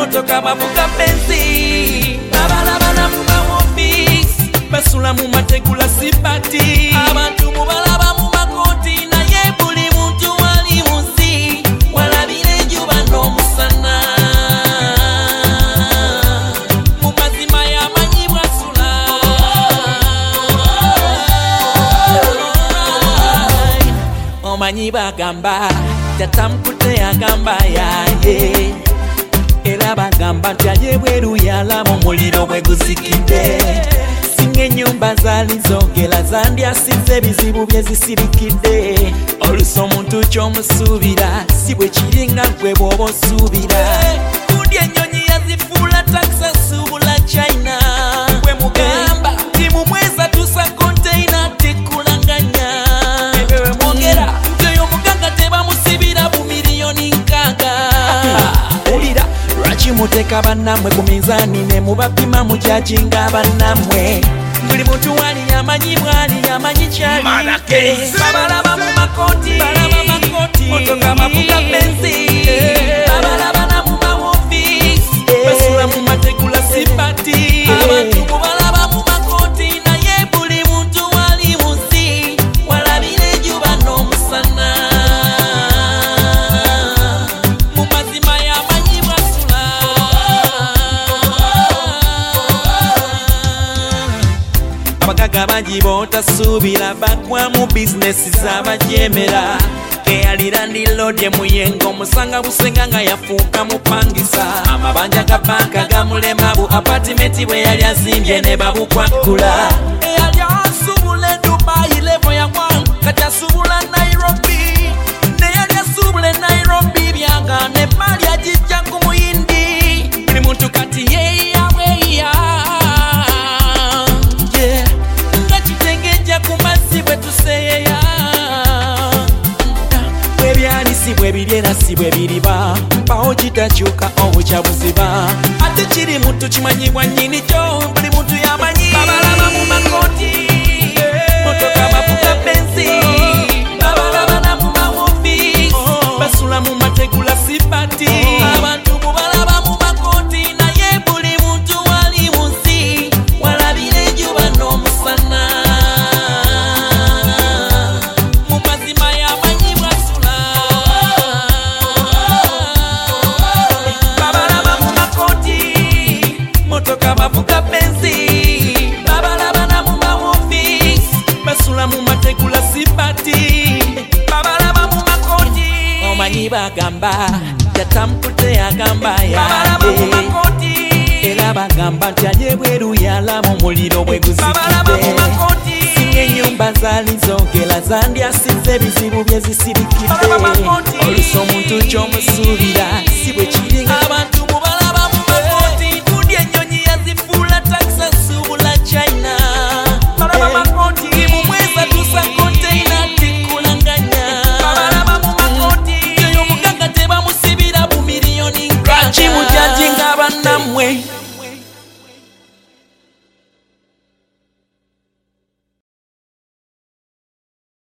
motoka bavuga benzi abalabana mu maofisi basula mu mategula sipati abantu mubalaba mu makoti naye buli muntu wali muzi walabire enjuba n'omusana mu mazima yamanyi bwasula omanyi bagamba tatamukute agamba yaye era bagamba nti ayebweru yalaba omuliro bwe guzikidde singa ennyumba zaali zoogera zandyasize ebizibu bye zisirikidde olusi omuntu ky'omusuubira si bwe kiringa gwe bw'oba osuubira kundi ennyonyi yazifuula takisa suubula china bwe mugamba ti mu mwezi atuusa konteyina tekulanganya ebyo bwe mwogera nti oyo omuganga tebamusibira bumiliyoni 6 olira lwaki muteeka bannamwe ku minzaani ne mubapima mujajinga bannamwe buli muntu wali yamanyi bwali yamanyi kyalike babalaba mu makoti motoka bavuga benzi babalabana mu maofisi basula mu mategula sipati abantu mubalaba mu makoti naye buli muntu wali muzi walabire enjuba n'omusana mu mazima yamanyi bwasula abagaga bangi bootasuubira bagwa mu bizinesi z'abajemera eyalira ndilodye muyengo omusanga busenga nga yafuuka mupangisa amabanja ga banka gamulema bu apatimenti bwe yali azimbye ne babukwakula eyali asuubula e Dubai levo yagwangu kati asuubula Nairobi neyali asuubula e Nairobi byagana emali agijja ku muyindi buli muntu kati yeyabweya nga kitengeja ku mazzi bwe tuseeya bwebyali si bwe biri era si bwe biriba mpawo kitakyuka obukya buziba ate kiri muntu kimanyibwa nnyini kyo buli muntu yamanyi babalaba mu makoti motoka bavuga benzi babalabana mu maofisi basula mu mategula sipati abantu mubalaba mu makoti naye buli muntu wali muzi walabire enjuba n'omusana mu mazima yamanyi bwasula babalaba mu makoti motoka bavuga benzi babalabana mu maofisi basula mu mategula sipati babalaba mu makoti omanyi bagamba yatamukute agamba yaye era bagamba nti ayebweru yalaba omuliro bwe guzikidde singa ennyumba zaali zoogera zandyasize ebizibu bye zisirikidde olusi omuntu ky'omusuubira si bwe kiringa